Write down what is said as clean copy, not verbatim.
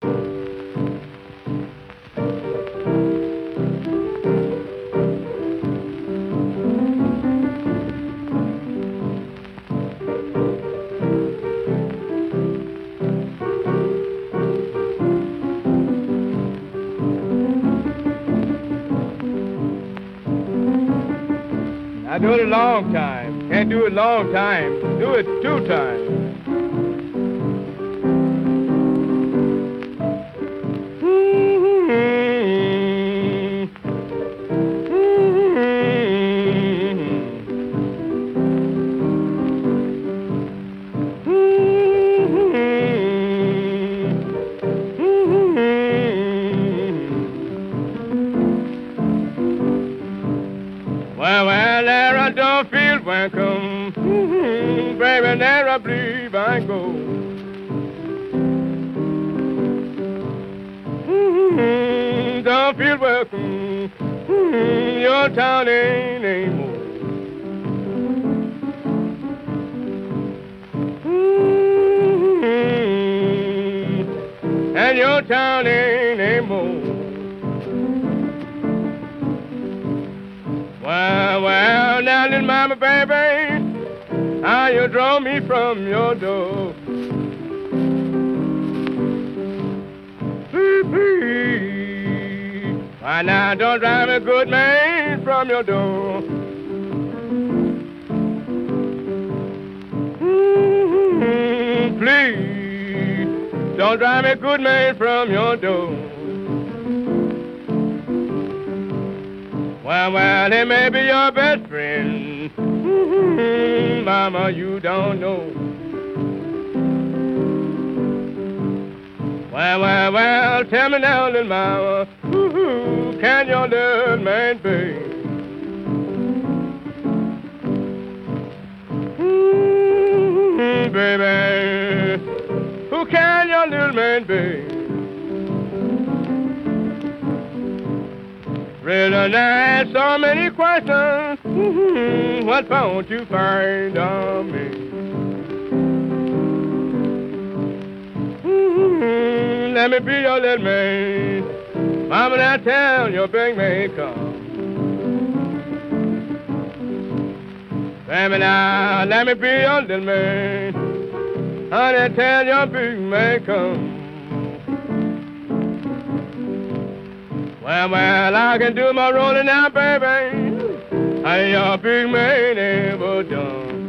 I do it a long time. Can't do it long time. Do it 2 times. Well, there I don't feel welcome. Baby, there I believe I go. Don't feel welcome. Your town ain't anymore. And your town ain't anymore. Well, now, little mama, baby, how you drove me from your door. Please, please, why now don't drive a good man from your door. Please, don't drive a good man from your door. Well, he may be your best friend. Mama, you don't know. Well, tell me now, little mama, who can your little man be? Baby, who can your little man be? Really nice, so many questions. What won't you find on me? Let me be your little man. Mama, now tell your big man come. Baby, now let me be your little man. Honey, tell your big man come. Well, I can do my rolling now, baby. How your big man ever done.